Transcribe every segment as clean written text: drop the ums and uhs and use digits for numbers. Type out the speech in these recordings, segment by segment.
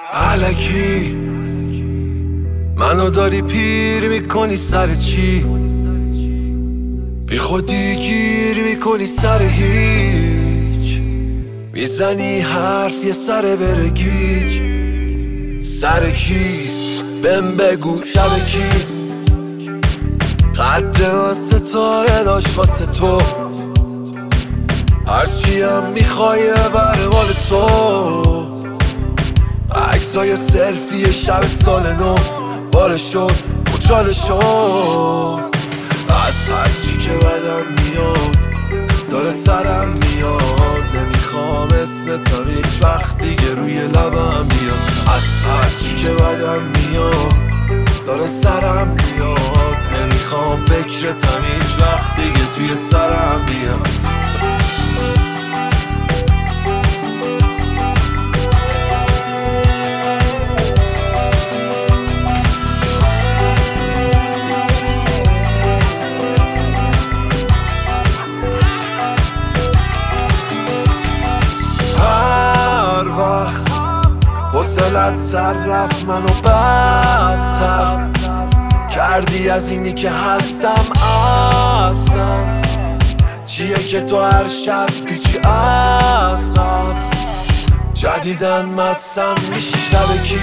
الکی منو داری پیر میکنی سر چی؟ بی خودی گیر میکنی سر هیچ، میزنی حرف یه سر بره گیج. سر کی؟ بهم بگو شب کی؟ قد ستاره داشت واسه تو، هرچی هم میخوای ببره مال تو. عکسای سلفی شب سال نو باره شد مچاله شد. از هرچی که بدم میاد داره سرم میاد، نمیخوام اسم تا هیچ وقت دیگه روی لبم میاد. از هرچی که بدم میاد داره سرم میاد، نمیخوام فکرتم هیچ وقت دیگه توی سرم بیاد. حوصلت سر رفت منو بدتر کردی از اینی که هستم اصلا. چیه که تو هر شب پیچی از قبل، جدیدن مستم میشی شب کی؟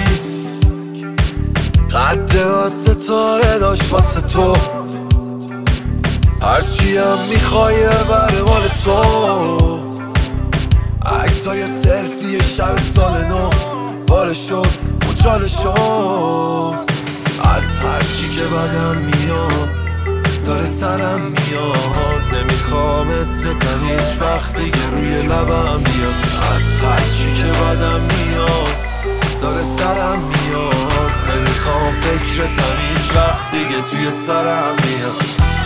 قد ستاره داشت واسه تو، هرچی هم میخوای ببره مال تو. عکسای سلفی شب سال نو باره شد مچاله شد. از هرچی که بدم میاد داره سرم میاد، نمیخوام اسمتم هیچ وقت دیگه روی لبم بیاد. از هرچی که بدم میاد داره سرم میاد، نمیخوام فکرتم هیچ وقت دیگه توی سرم بیاد.